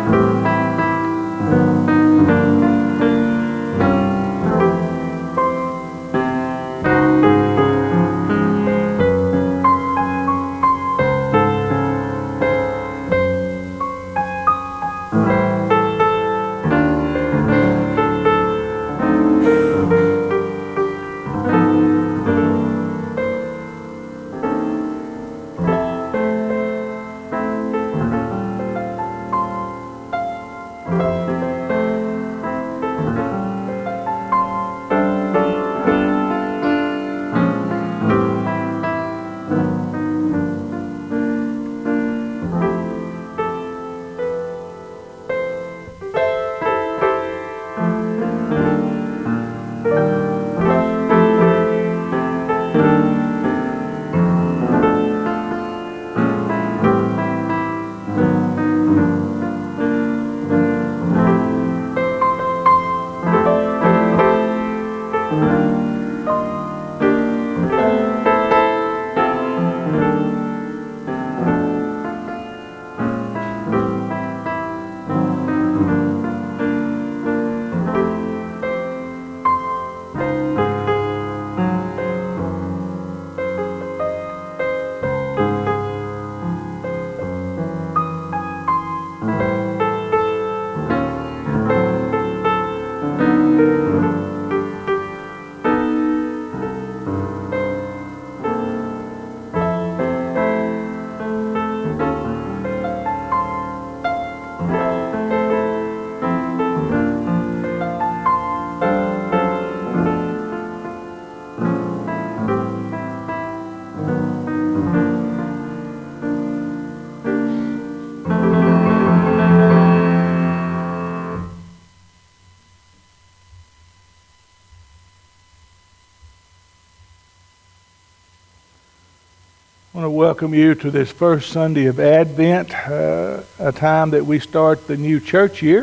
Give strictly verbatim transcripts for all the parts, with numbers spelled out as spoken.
I want to welcome you to this first Sunday of Advent, uh, a time that we start the new church year,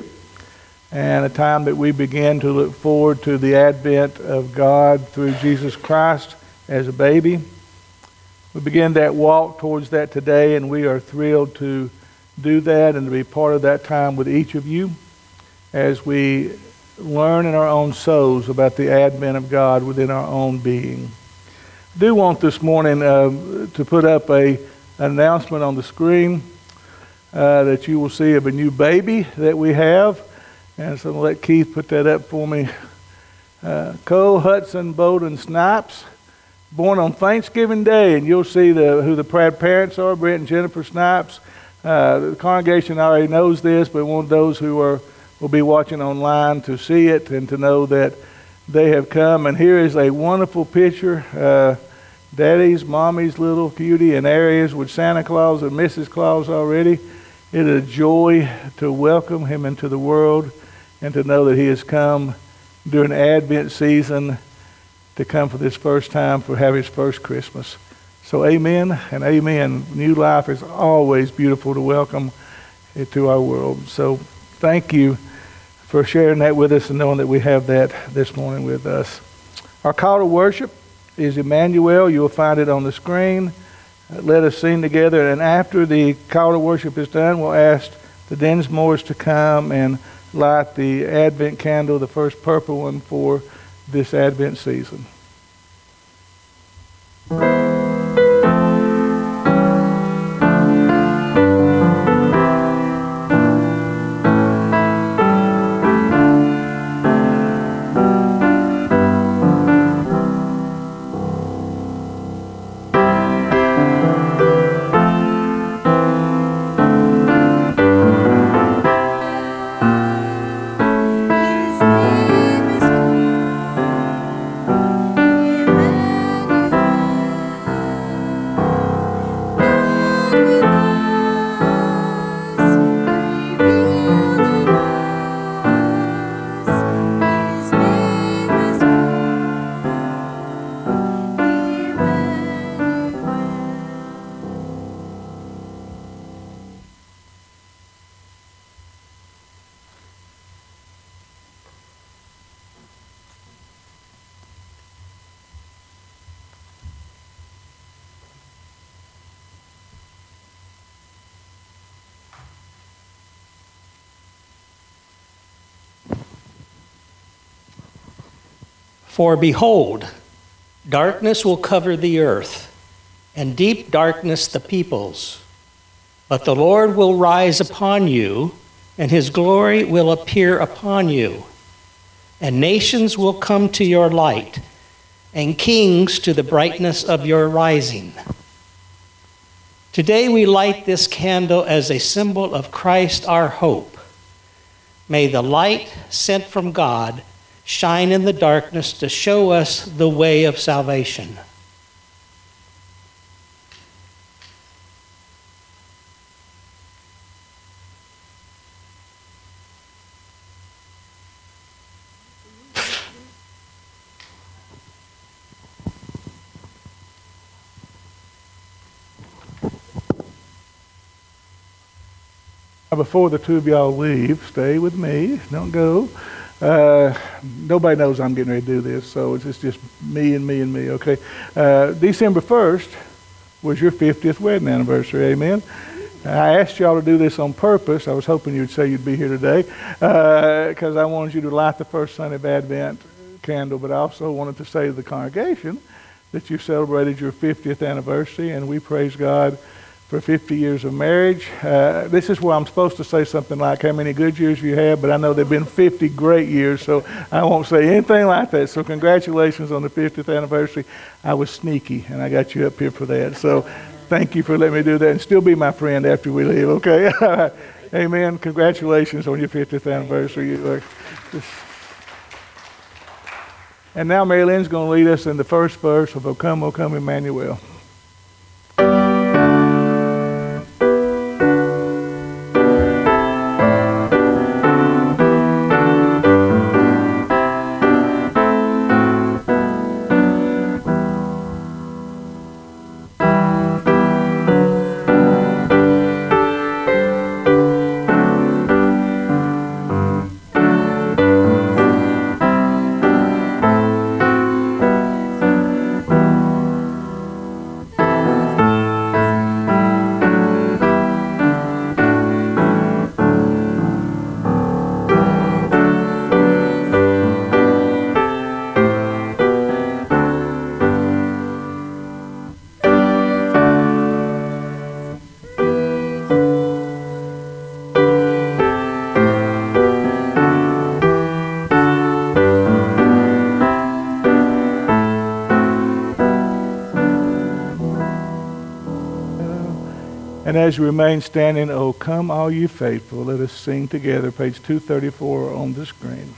and a time that we begin to look forward to the advent of God through Jesus Christ as a baby. We begin that walk towards that today, and we are thrilled to do that and to be part of that time with each of you as we learn in our own souls about the advent of God within our own being. I do want this morning uh, to put up a an announcement on the screen uh, that you will see of a new baby that we have. And so I'm going to let Keith put that up for me. Uh, Cole Hudson Bowden Snipes, born on Thanksgiving Day, and you'll see the, who the proud parents are, Brent and Jennifer Snipes. Uh, the congregation already knows this, but want those who are will be watching online to see it and to know that they have come. And here is a wonderful picture. Uh, Daddy's, Mommy's little cutie in areas with Santa Claus and Missus Claus already. It is a joy to welcome him into the world and to know that he has come during Advent season to come for this first time, for have his first Christmas. So amen and amen. New life is always beautiful to welcome into our world. So thank you for sharing that with us and knowing that we have that this morning with us. Our call to worship is Emmanuel. You'll find it on the screen. Uh, let us sing together, and after the call to worship is done, we'll ask the Densmores to come and light the Advent candle, the first purple one for this Advent season. His name is called Emmanuel. For behold, darkness will cover the earth, and deep darkness the peoples. But the Lord will rise upon you, and his glory will appear upon you. And nations will come to your light, and kings to the brightness of your rising. Today we light this candle as a symbol of Christ our hope. May the light sent from God shine in the darkness to show us the way of salvation. Before the two of y'all leave, stay with me. Don't go. Uh, nobody knows I'm getting ready to do this, so it's just, just me and me and me, okay? Uh, December first was your fiftieth wedding anniversary, amen? I asked y'all to do this on purpose. I was hoping you'd say you'd be here today because uh, I wanted you to light the first Sunday of Advent candle, but I also wanted to say to the congregation that you celebrated your fiftieth anniversary, and we praise God for fifty years of marriage. Uh, this is where I'm supposed to say something like how many good years you had, but I know they've been fifty great years, so I won't say anything like that. So congratulations on the fiftieth anniversary. I was sneaky, and I got you up here for that. So thank you for letting me do that, and still be my friend after we leave, okay? Amen. Congratulations on your fiftieth anniversary. And now Mary Lynn's going to lead us in the first verse of O Come, O Come, Emmanuel. And as you remain standing, O come all you faithful, let us sing together, page two thirty-four on the screen.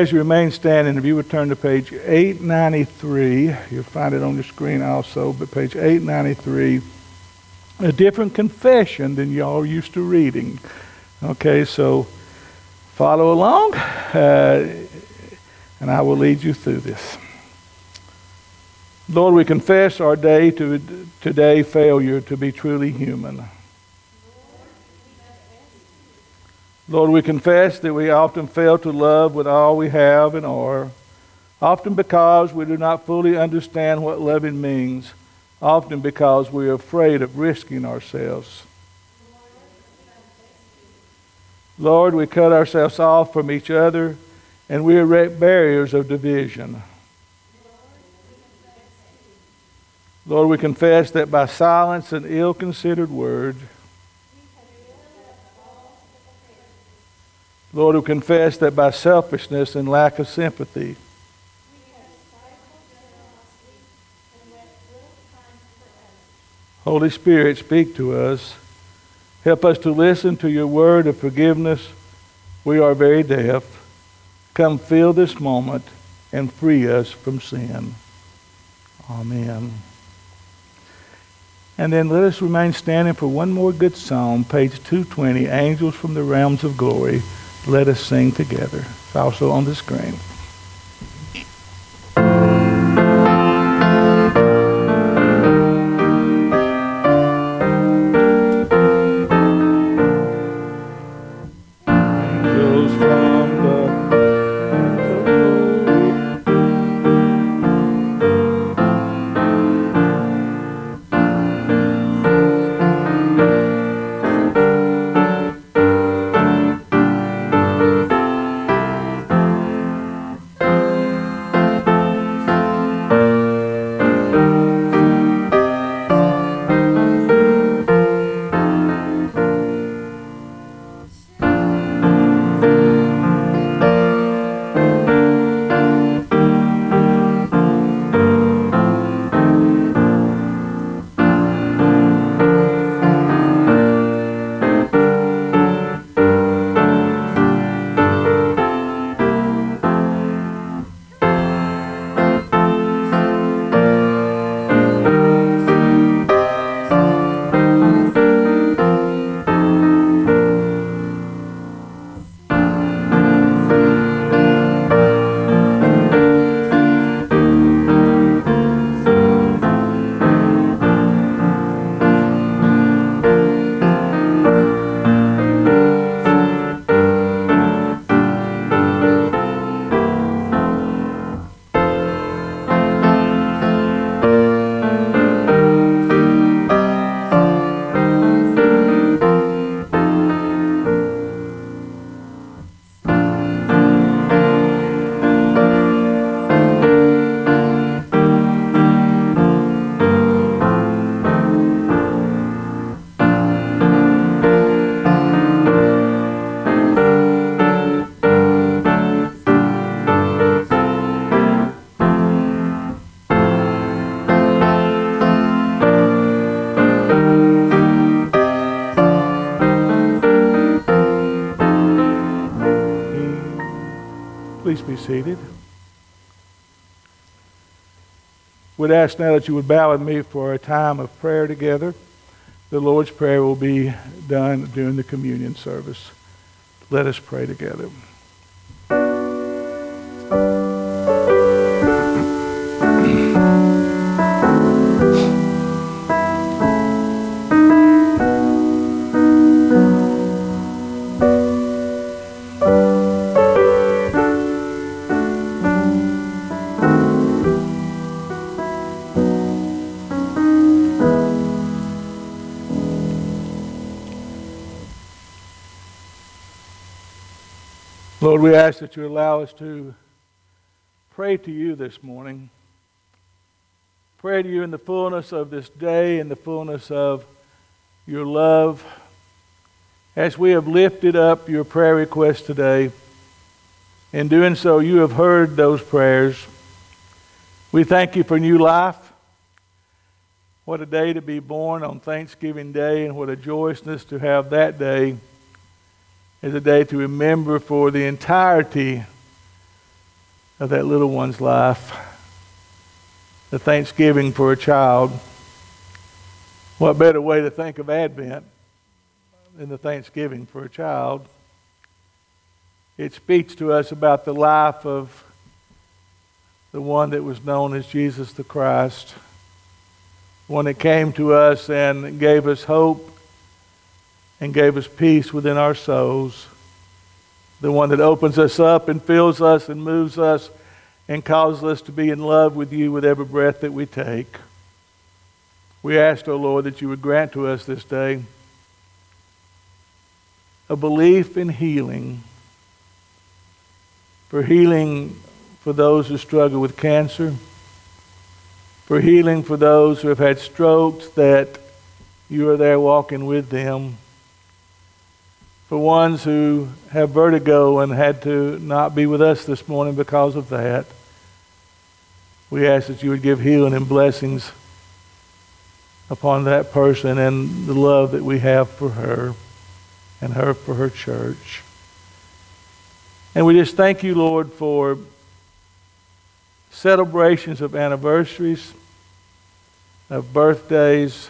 as you remain standing, if you would turn to page eight ninety-three, you'll find it on the screen also, but page eight ninety-three, a different confession than y'all used to reading. Okay, so follow along, uh, and I will lead you through this. Lord, we confess our day to today failure to be truly human. Lord, we confess that we often fail to love with all we have and are, often because we do not fully understand what loving means, often because we are afraid of risking ourselves. Lord, we cut ourselves off from each other, and we erect barriers of division. Lord, we confess that by silence and ill-considered words, Lord, we confess that by selfishness and lack of sympathy, Holy Spirit, speak to us. Help us to listen to your word of forgiveness. We are very deaf. Come fill this moment and free us from sin. Amen. And then let us remain standing for one more good song, page two twenty, Angels from the Realms of Glory. Let us sing together. It's also on the screen. Angels from the Please be seated. Would ask now that you would bow with me for a time of prayer together. The Lord's Prayer will be done during the communion service. Let us pray together. Lord, we ask that you allow us to pray to you this morning. Pray to you in the fullness of this day, in the fullness of your love. As we have lifted up your prayer request today, in doing so, you have heard those prayers. We thank you for new life. What a day to be born on Thanksgiving Day, and what a joyousness to have that day as a day to remember for the entirety of that little one's life, the Thanksgiving for a child. What better way to think of Advent than the Thanksgiving for a child? It speaks to us about the life of the one that was known as Jesus the Christ, one that came to us and gave us hope and gave us peace within our souls, the one that opens us up and fills us and moves us and causes us to be in love with you with every breath that we take. We ask, O Lord, that you would grant to us this day a belief in healing, for healing for those who struggle with cancer, for healing for those who have had strokes, that you are there walking with them, for ones who have vertigo and had to not be with us this morning because of that. We ask that you would give healing and blessings upon that person and the love that we have for her and her for her church. And we just thank you, Lord, for celebrations of anniversaries, of birthdays,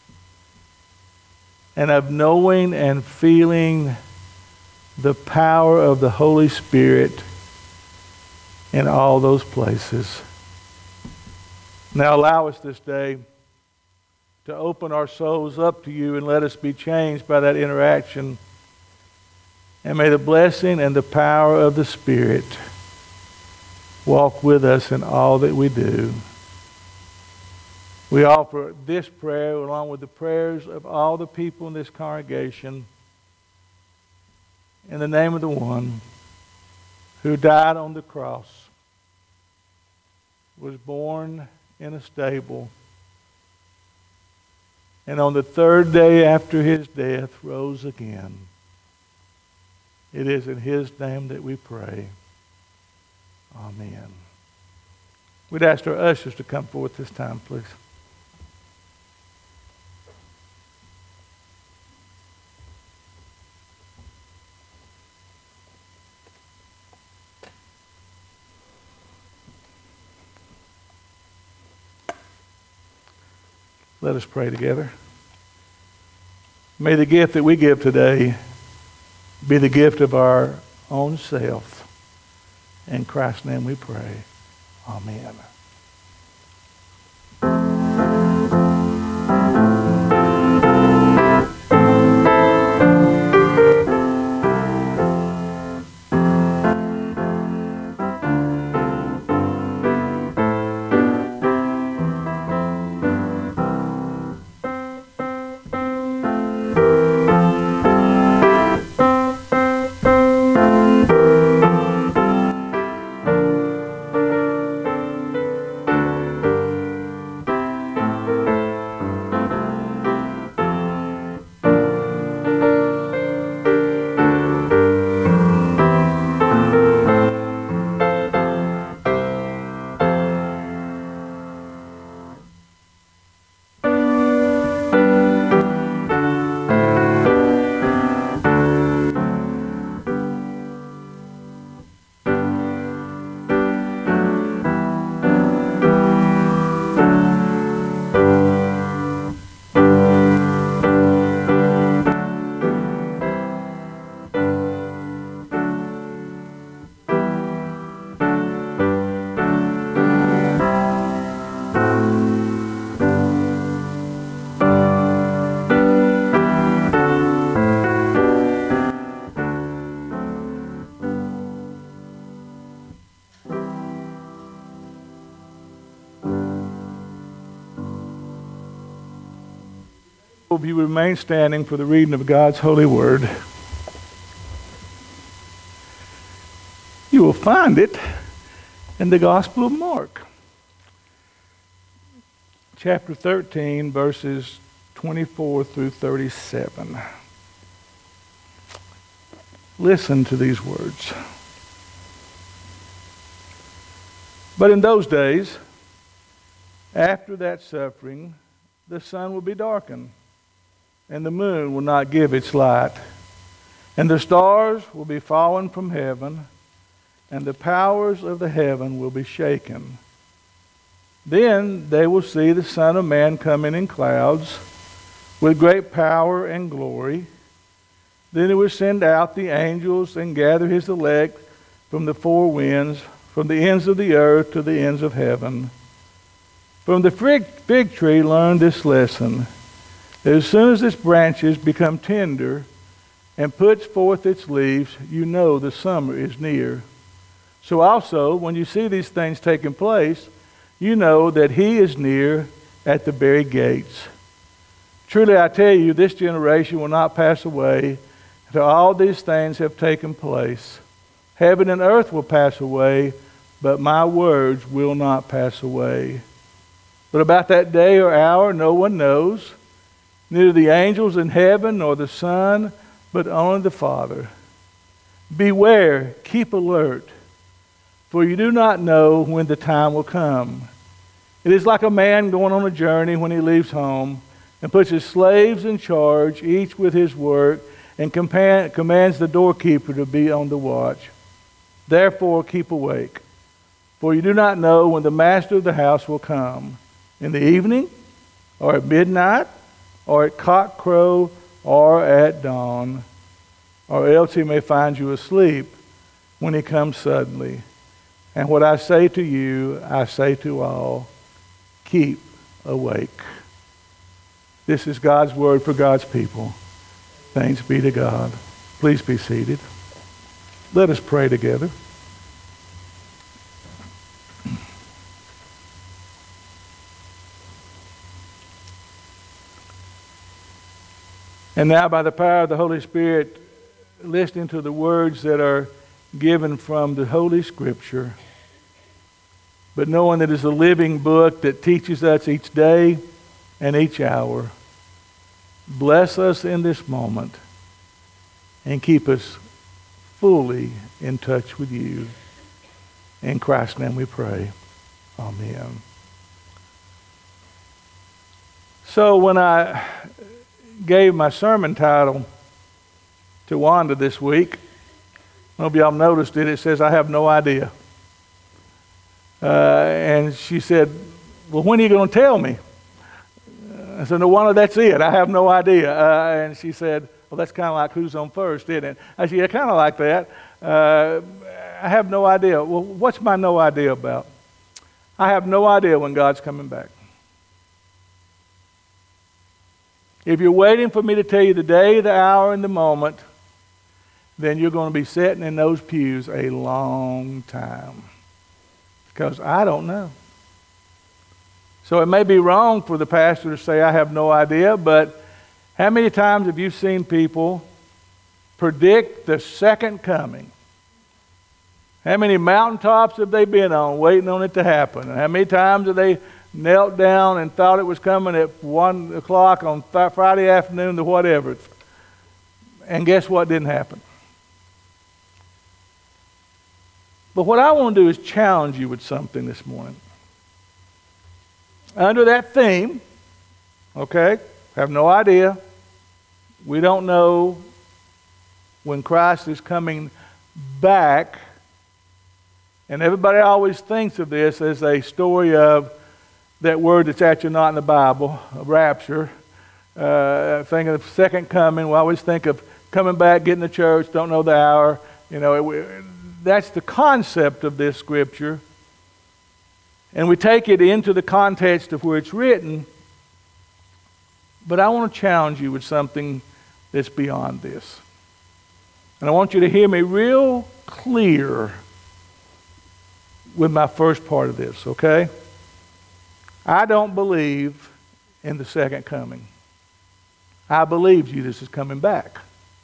and of knowing and feeling the power of the Holy Spirit in all those places. Now allow us this day to open our souls up to you and let us be changed by that interaction. And may the blessing and the power of the Spirit walk with us in all that we do. We offer this prayer along with the prayers of all the people in this congregation in the name of the one who died on the cross, was born in a stable, and on the third day after his death rose again. It is in his name that we pray. Amen. We'd ask our ushers to come forward this time, please. Let us pray together. May the gift that we give today be the gift of our own self. In Christ's name we pray. Amen. If you remain standing for the reading of God's holy word, you will find it in the Gospel of Mark, chapter thirteen, verses twenty-four through thirty-seven. Listen to these words. But in those days, after that suffering, the sun will be darkened, and the moon will not give its light, and the stars will be fallen from heaven, and the powers of the heaven will be shaken. Then they will see the Son of Man coming in clouds with great power and glory. Then he will send out the angels and gather his elect from the four winds, from the ends of the earth to the ends of heaven. From the fig, fig tree learn this lesson, that as soon as its branches become tender and puts forth its leaves, you know the summer is near. So also, when you see these things taking place, you know that he is near at the very gates. Truly I tell you, this generation will not pass away until all these things have taken place. Heaven and earth will pass away, but my words will not pass away. But about that day or hour no one knows, neither the angels in heaven nor the Son, but only the Father. Beware, keep alert, for you do not know when the time will come. It is like a man going on a journey when he leaves home and puts his slaves in charge, each with his work, and commands the doorkeeper to be on the watch. Therefore keep awake, for you do not know when the master of the house will come, in the evening, or at midnight, or at cockcrow, or at dawn, or else he may find you asleep when he comes suddenly. And what I say to you, I say to all, keep awake. This is God's word for God's people. Thanks be to God. Please be seated. Let us pray together. And now, by the power of the Holy Spirit, listening to the words that are given from the Holy Scripture, but knowing that it's a living book that teaches us each day and each hour, bless us in this moment and keep us fully in touch with you. In Christ's name we pray. Amen. So when I gave my sermon title to Wanda this week, I hope y'all noticed it. It says, I have no idea. Uh, and she said, well, when are you going to tell me? I said, no, Wanda, that's it. I have no idea. Uh, and she said, well, that's kind of like who's on first, isn't it? I said, yeah, kind of like that. Uh, I have no idea. Well, what's my no idea about? I have no idea when God's coming back. If you're waiting for me to tell you the day, the hour, and the moment, then you're going to be sitting in those pews a long time. Because I don't know. So it may be wrong for the pastor to say, I have no idea, but how many times have you seen people predict the second coming? How many mountaintops have they been on waiting on it to happen? And how many times have they knelt down and thought it was coming at one o'clock on th- Friday afternoon or whatever? And guess what didn't happen? But what I want to do is challenge you with something this morning. Under that theme, okay, have no idea. We don't know when Christ is coming back. And everybody always thinks of this as a story of that word that's actually not in the Bible, rapture. Uh, think of the second coming. We always think of coming back, getting to church, don't know the hour. You know, it, that's the concept of this scripture. And we take it into the context of where it's written. But I want to challenge you with something that's beyond this. And I want you to hear me real clear with my first part of this, okay? I don't believe in the second coming. I believe Jesus is coming back.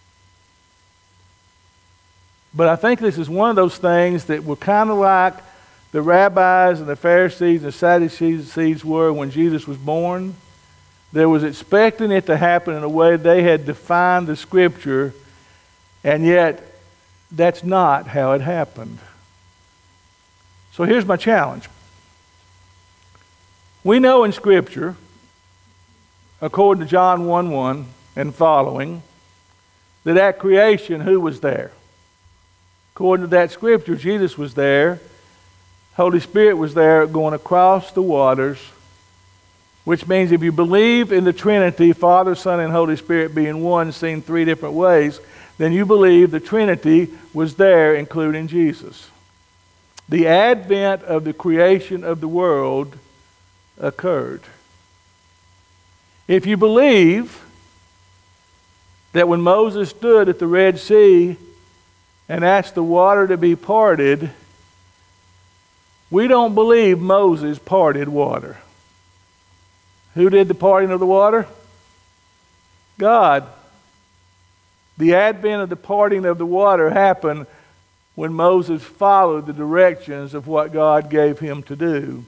But I think this is one of those things that were kind of like the rabbis and the Pharisees and the Sadducees were when Jesus was born. They was expecting it to happen in a way they had defined the Scripture, and yet that's not how it happened. So here's my challenge. We know in Scripture, according to John one one and following, that at creation, who was there? According to that scripture, Jesus was there. Holy Spirit was there going across the waters, which means if you believe in the Trinity, Father, Son, and Holy Spirit being one, seen three different ways, then you believe the Trinity was there, including Jesus. The advent of the creation of the world occurred. If you believe that when Moses stood at the Red Sea and asked the water to be parted, we don't believe Moses parted water. Who did the parting of the water? God. The advent of the parting of the water happened when Moses followed the directions of what God gave him to do.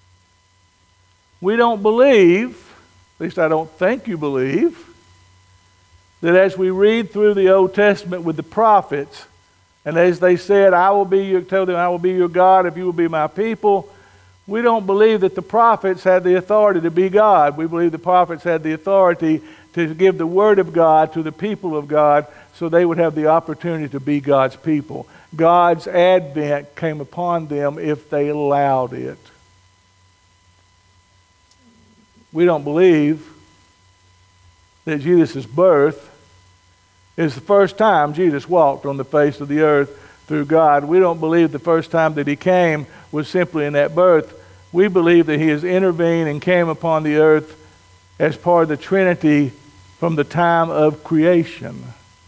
We don't believe, at least I don't think you believe, that as we read through the Old Testament with the prophets, and as they said, I will be your, tell them, I will be your God if you will be my people, we don't believe that the prophets had the authority to be God. We believe the prophets had the authority to give the word of God to the people of God so they would have the opportunity to be God's people. God's advent came upon them if they allowed it. We don't believe that Jesus' birth is the first time Jesus walked on the face of the earth through God. We don't believe the first time that he came was simply in that birth. We believe that he has intervened and came upon the earth as part of the Trinity from the time of creation.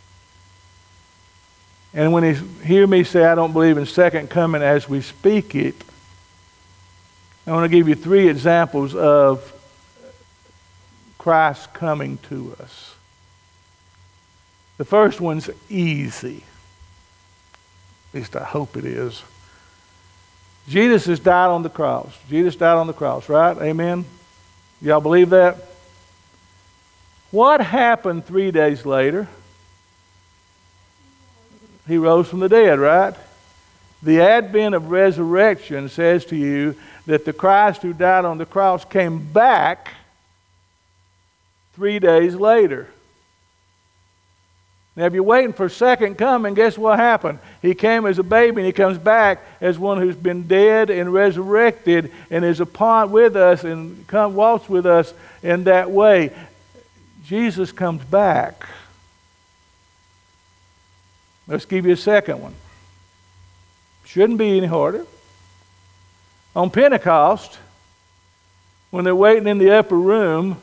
And when you hear me say I don't believe in second coming as we speak it, I want to give you three examples of Christ coming to us. The first one's easy. At least I hope it is. Jesus has died on the cross. Jesus died on the cross, right? Amen? Y'all believe that? What happened three days later? He rose from the dead, right? The advent of resurrection says to you that the Christ who died on the cross came back three days later. Now, if you're waiting for second coming, guess what happened? He came as a baby, and he comes back as one who's been dead and resurrected and is upon with us and come walks with us in that way. Jesus comes back. Let's give you a second one. Shouldn't be any harder. On Pentecost, when they're waiting in the upper room,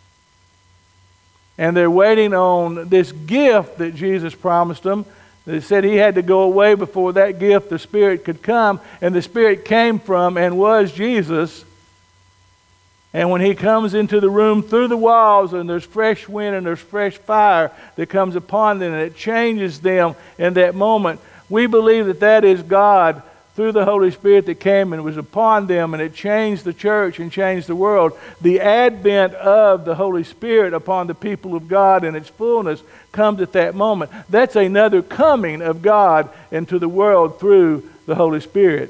and they're waiting on this gift that Jesus promised them. They said he had to go away before that gift, the Spirit, could come. And the Spirit came from and was Jesus. And when he comes into the room through the walls and there's fresh wind and there's fresh fire that comes upon them and it changes them in that moment, we believe that that is God through the Holy Spirit that came and was upon them, and it changed the church and changed the world. The advent of the Holy Spirit upon the people of God in its fullness comes at that moment. That's another coming of God into the world through the Holy Spirit.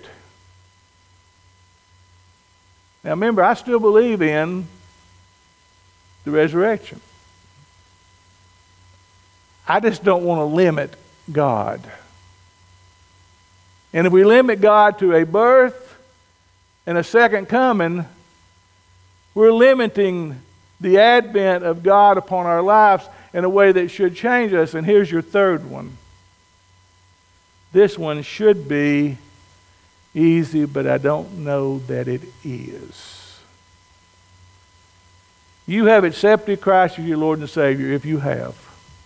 Now remember, I still believe in the resurrection. I just don't want to limit God. And if we limit God to a birth and a second coming, we're limiting the advent of God upon our lives in a way that should change us. And here's your third one. This one should be easy, but I don't know that it is. You have accepted Christ as your Lord and Savior, if you have.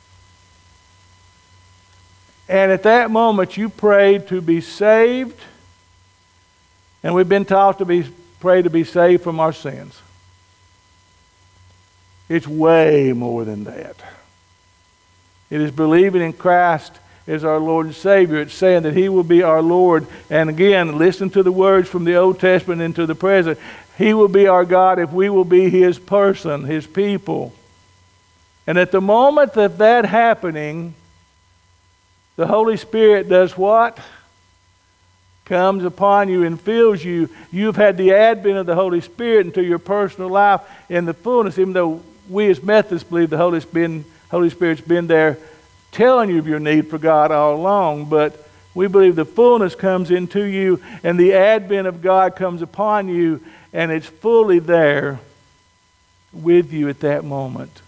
And at that moment, you prayed to be saved. And we've been taught to be pray to be saved from our sins. It's way more than that. It is believing in Christ as our Lord and Savior. It's saying that he will be our Lord. And again, listen to the words from the Old Testament into the present. He will be our God if we will be his person, his people. And at the moment of that happening, the Holy Spirit does what? Comes upon you and fills you. You've had the advent of the Holy Spirit into your personal life in the fullness, even though we as Methodists believe the Holy Spirit, Holy Spirit's been there telling you of your need for God all along. But We believe the fullness comes into you and the advent of God comes upon you, and it's fully there with you at that moment.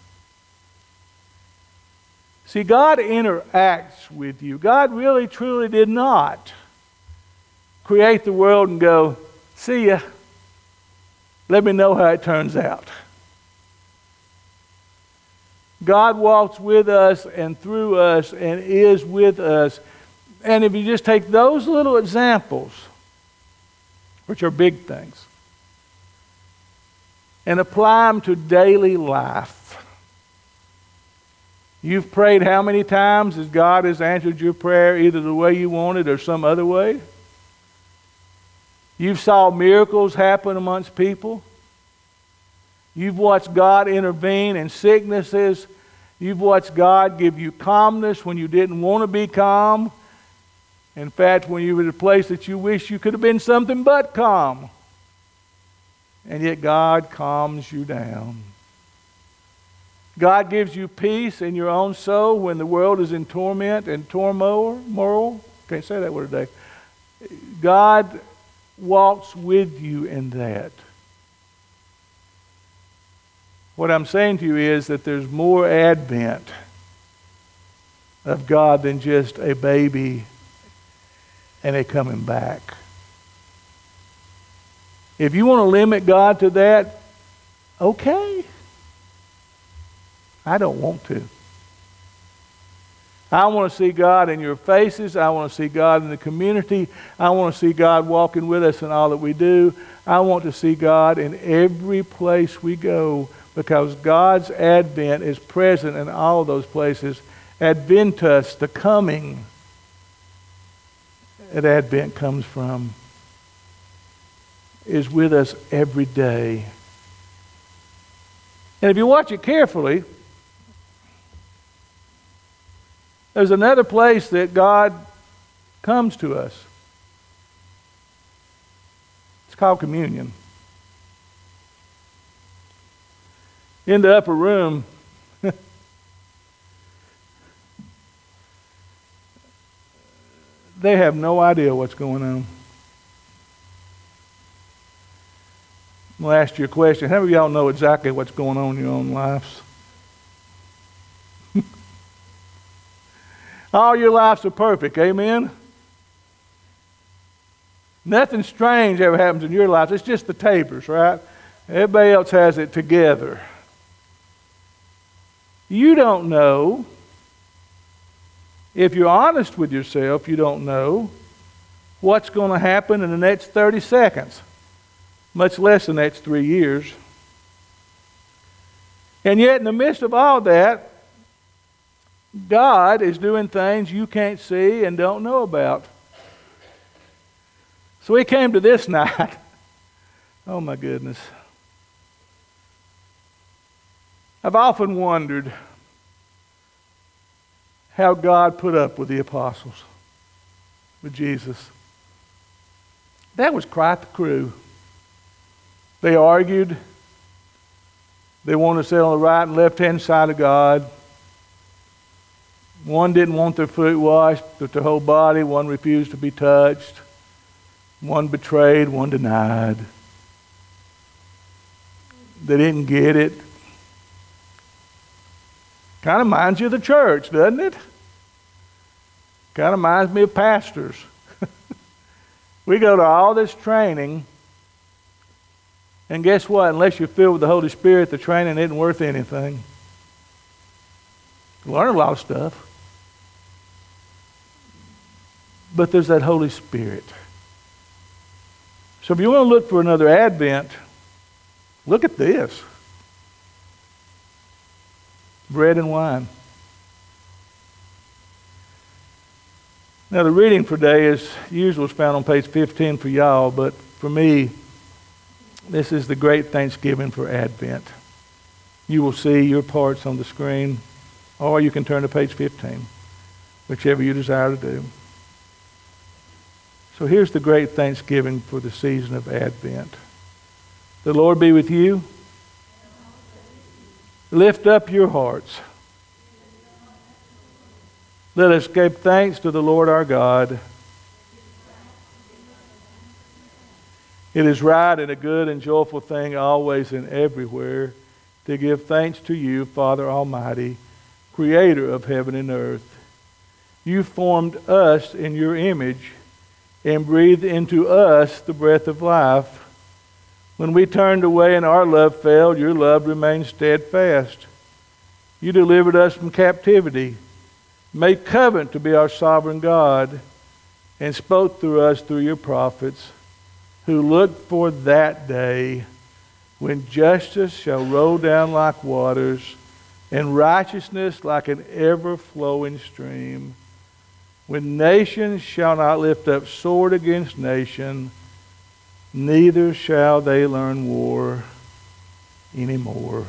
See, God interacts with you. God really, truly did not create the world and go, see ya. Let me know how it turns out. God walks with us and through us and is with us. And if you just take those little examples, which are big things, and apply them to daily life. You've prayed how many times as God has answered your prayer either the way you wanted or some other way? You've saw miracles happen amongst people. You've watched God intervene in sicknesses. You've watched God give you calmness when you didn't want to be calm. In fact, when you were at a place that you wish you could have been something but calm. And yet God calms you down. God gives you peace in your own soul when the world is in torment and turmoil. Moral, can't say that word today. God walks with you in that. What I'm saying to you is that there's more advent of God than just a baby and a coming back. If you want to limit God to that, okay. I don't want to. I want to see God in your faces. I want to see God in the community. I want to see God walking with us in all that we do. I want to see God in every place we go, because God's advent is present in all those places. Adventus, the coming that advent comes from, is with us every day. And if you watch it carefully, there's another place that God comes to us. It's called communion. In the upper room, they have no idea what's going on. I'm going to ask you a question. How many of y'all know exactly what's going on in your own lives? All your lives are perfect, amen? Nothing strange ever happens in your life. It's just the Tabors, right? Everybody else has it together. You don't know. If you're honest with yourself, you don't know what's going to happen in the next thirty seconds, much less the next three years. And yet, in the midst of all that, God is doing things you can't see and don't know about. So we came to this night. Oh my goodness. I've often wondered how God put up with the apostles, with Jesus. That was quite the crew. They argued. They wanted to sit on the right and left-hand side of God. One didn't want their foot washed with their whole body. One refused to be touched. One betrayed, one denied. They didn't get it. Kind of reminds you of the church, doesn't it? Kind of reminds me of pastors. We go to all this training, and guess what? Unless you're filled with the Holy Spirit, the training isn't worth anything. You learn a lot of stuff. But there's that Holy Spirit. So if you want to look for another Advent, look at this. Bread and wine. Now the reading for today is usual is found on page fifteen for y'all, but for me, this is the great Thanksgiving for Advent. You will see your parts on the screen, or you can turn to page fifteen, whichever you desire to do. So here's the great Thanksgiving for the season of Advent. The Lord be with you. Lift up your hearts. Let us give thanks to the Lord our God. It is right and a good and joyful thing always and everywhere to give thanks to you, Father Almighty, Creator of heaven and earth. You formed us in your image and breathed into us the breath of life. When we turned away and our love failed, your love remained steadfast. You delivered us from captivity, made covenant to be our sovereign God, and spoke through us through your prophets, who looked for that day when justice shall roll down like waters and righteousness like an ever-flowing stream, when nations shall not lift up sword against nation, neither shall they learn war anymore.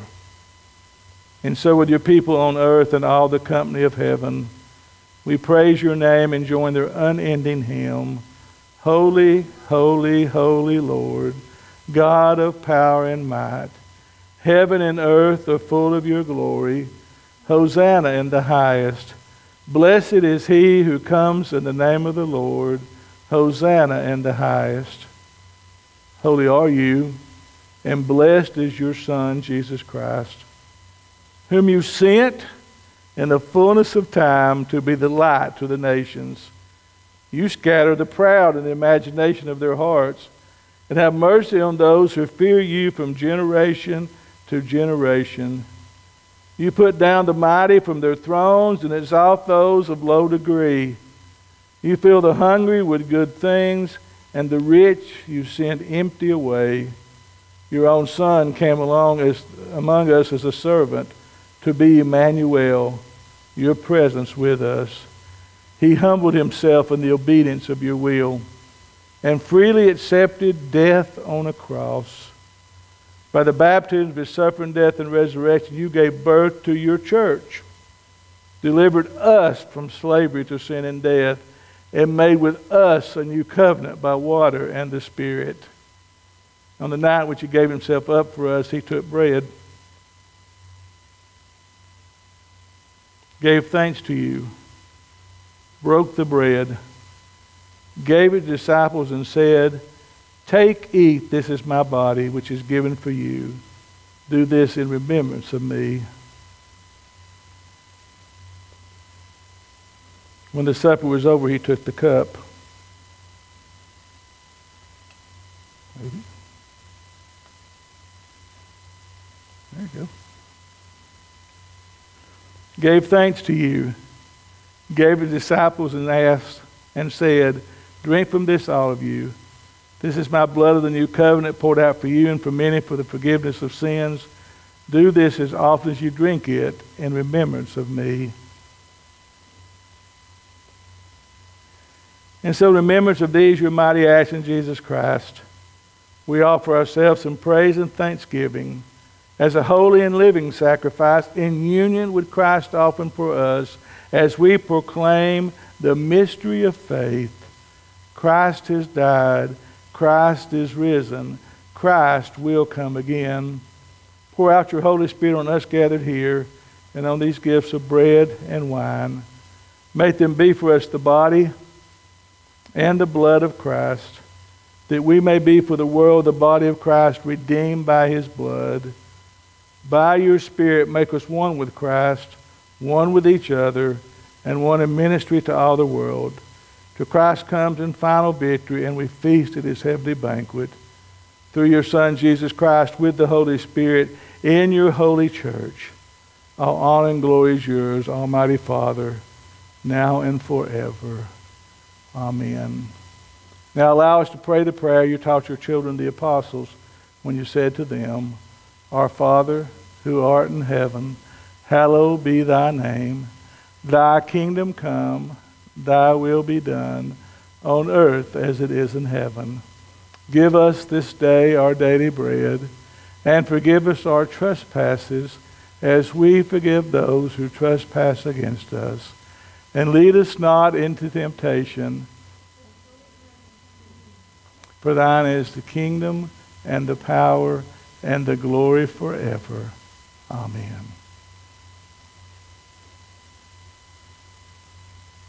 And so with your people on earth and all the company of heaven, we praise your name and join their unending hymn, Holy, holy, holy Lord, God of power and might. Heaven and earth are full of your glory. Hosanna in the highest. Blessed is he who comes in the name of the Lord. Hosanna in the highest. Holy are you, and blessed is your Son, Jesus Christ, whom you sent in the fullness of time to be the light to the nations. You scatter the proud in the imagination of their hearts, and have mercy on those who fear you from generation to generation. You put down the mighty from their thrones and exalt those of low degree. You fill the hungry with good things, and the rich you send empty away. Your own Son came along as, among us as a servant to be Emmanuel, your presence with us. He humbled himself in the obedience of your will and freely accepted death on a cross. By the baptism of his suffering, death, and resurrection, you gave birth to your church, delivered us from slavery to sin and death, and made with us a new covenant by water and the Spirit. On the night which he gave himself up for us, he took bread, gave thanks to you, broke the bread, gave it to the disciples, and said, Take, eat, this is my body, which is given for you. Do this in remembrance of me. When the supper was over, he took the cup. Maybe. There you go. Gave thanks to you, gave his disciples, and asked, and said, Drink from this, all of you. This is my blood of the new covenant, poured out for you and for many for the forgiveness of sins. Do this as often as you drink it in remembrance of me. And so, in remembrance of these, your mighty acts in Jesus Christ, we offer ourselves in praise and thanksgiving as a holy and living sacrifice in union with Christ offered for us, as we proclaim the mystery of faith. Christ has died. Christ is risen. Christ will come again. Pour out your Holy Spirit on us gathered here and on these gifts of bread and wine. Make them be for us the body and the blood of Christ, that we may be for the world the body of Christ, redeemed by his blood. By your Spirit, make us one with Christ, one with each other, and one in ministry to all the world. Till Christ comes in final victory and we feast at his heavenly banquet. Through your Son, Jesus Christ, with the Holy Spirit, in your holy church. All honor and glory is yours, Almighty Father, now and forever. Amen. Now allow us to pray the prayer you taught your children, the apostles, when you said to them, Our Father, who art in heaven, hallowed be thy name. Thy kingdom come, thy will be done, on earth as it is in heaven. Give us this day our daily bread, and forgive us our trespasses, as we forgive those who trespass against us. And lead us not into temptation, for thine is the kingdom and the power and the glory forever. Amen.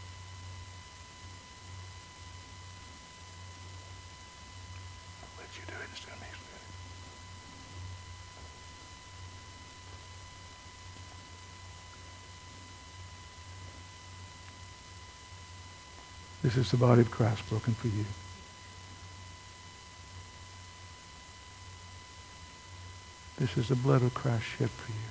I'll let you do This is the body of Christ broken for you. This is the blood of Christ shed for you.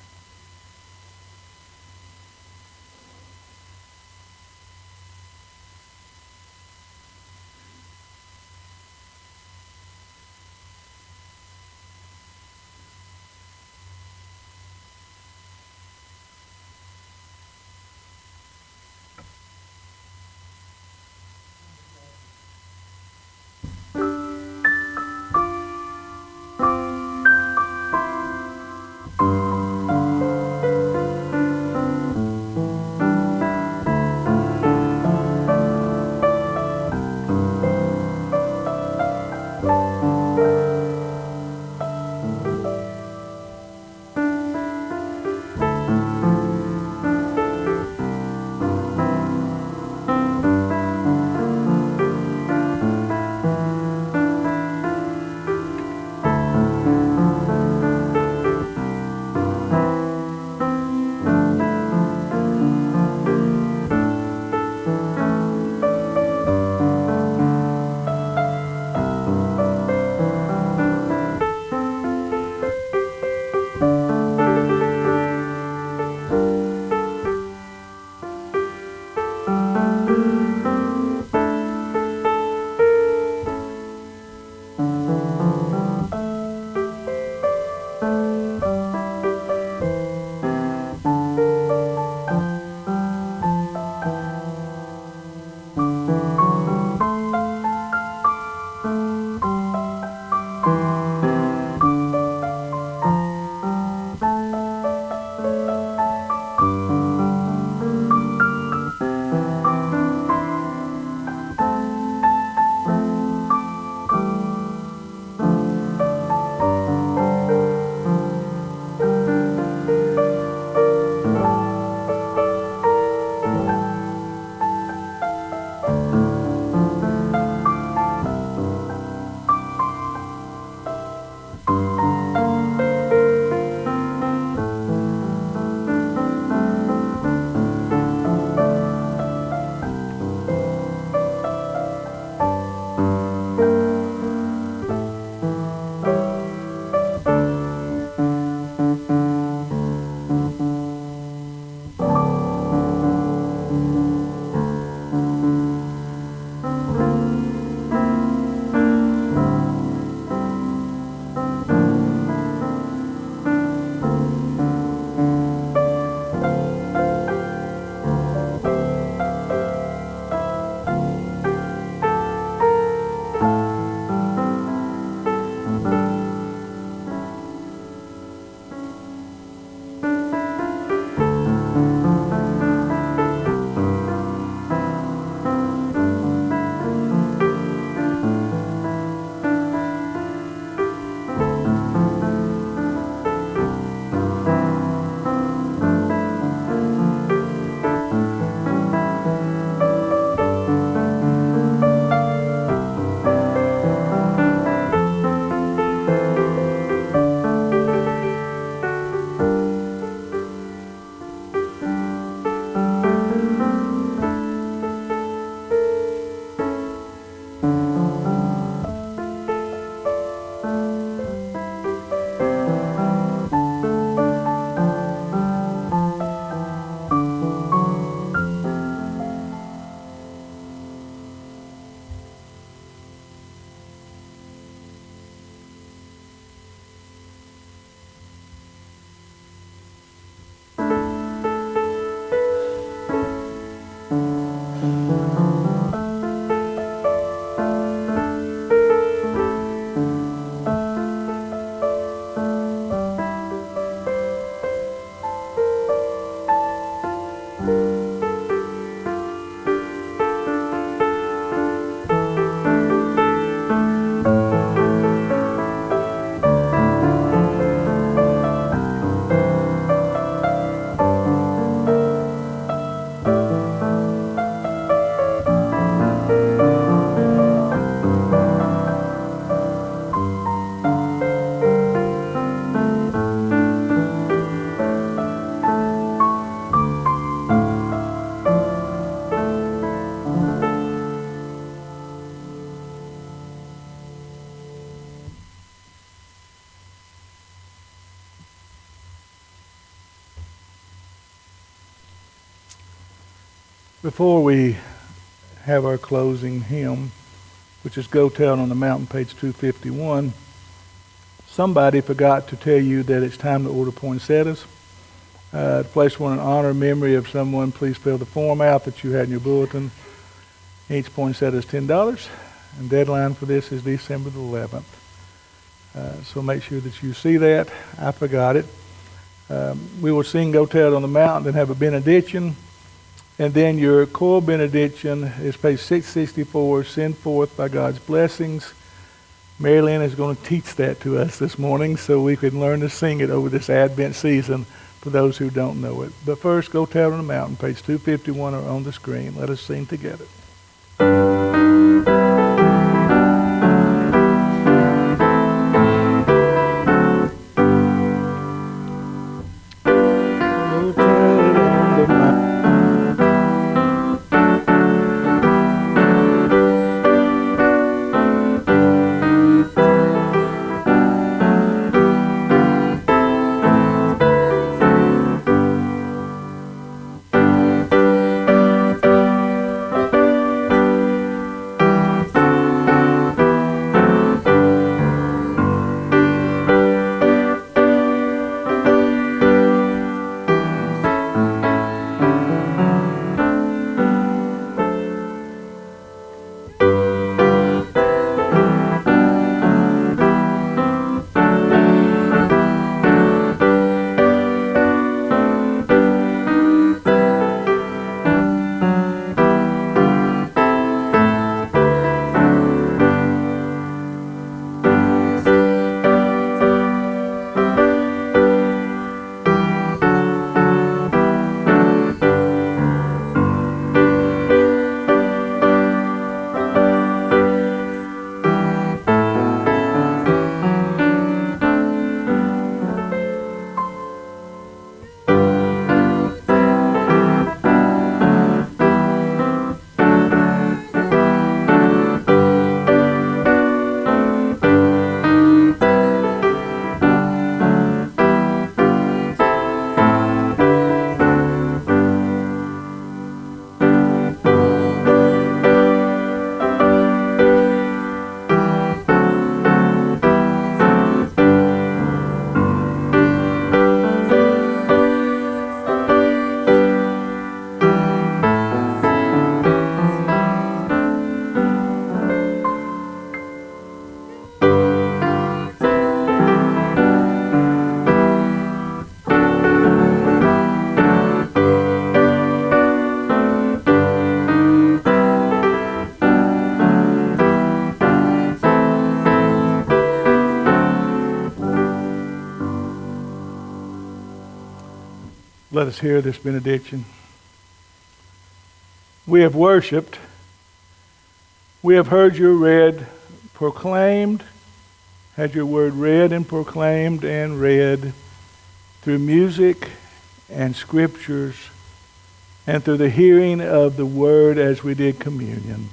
Before we have our closing hymn, which is Go Tell It on the Mountain, page two fifty-one, somebody forgot to tell you that it's time to order poinsettias. Uh, to place one in honor and memory of someone, please fill the form out that you had in your bulletin. Each poinsettia is ten dollars, and deadline for this is December the eleventh. Uh, so make sure that you see that. I forgot it. Um, we will sing Go Tell It on the Mountain, then have a benediction. And then your core benediction is page six sixty-four, Send Forth by God's Blessings. Mary Lynn is going to teach that to us this morning so we can learn to sing it over this Advent season for those who don't know it. But first, Go Tell It on the Mountain, page two fifty-one, or on the screen. Let us sing together. Let us hear this benediction. We have worshiped. We have heard your read, proclaimed, had your word read and proclaimed and read through music and scriptures and through the hearing of the word as we did communion.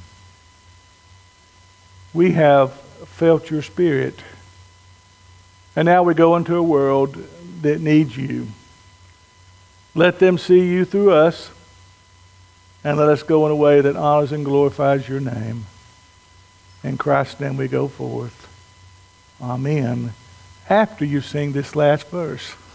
We have felt your spirit. And now we go into a world that needs you. Let them see you through us, and let us go in a way that honors and glorifies your name. In Christ's name we go forth. Amen. After you sing this last verse.